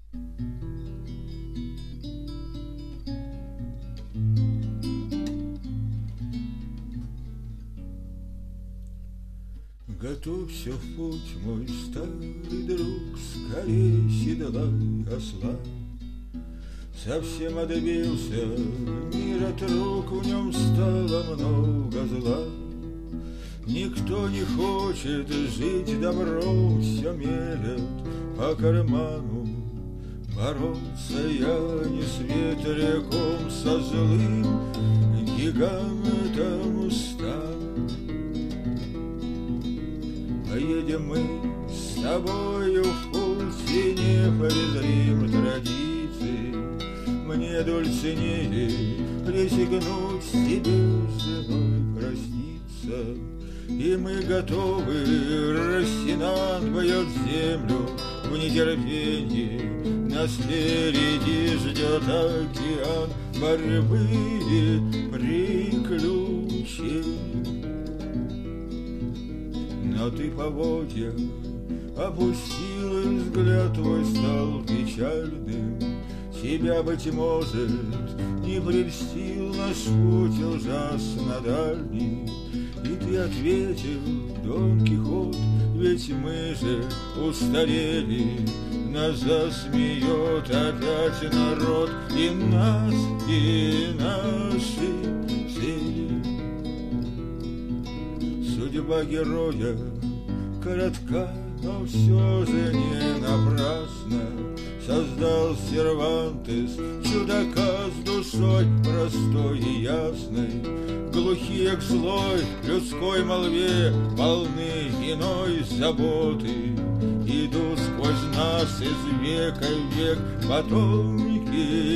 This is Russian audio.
Готовься в путь, мой старый друг, скорей седлай осла. Совсем отбился мир от рук, в нем стало много зла. Никто не хочет жить добром, все мерят по карману. Бороться я не с ветряком, со злым гигантом стану. Поедем мы с тобою в путь и не презрим традиции. Мне дульцинее присягнуть себе с женой проститься. И мы готовы, Росинант бьет землю в нетерпении. Нас впереди ждет океан борьбы и приключений. Но ты поводья опустил, и взгляд твой стал печальным. Тебя, быть может, не прельстил наш путь ужасно дальний. И ты ответил, Дон Кихот, ведь мы же устарели. Нас засмеет опять народ, и нас, и наши цели. Судьба героя коротка, но все же не напрасно. Создал Сервантес чудака с душой простой и ясной. Глухие к злой людской молве, полны иной заботы. Идут сквозь нас из века в век потомки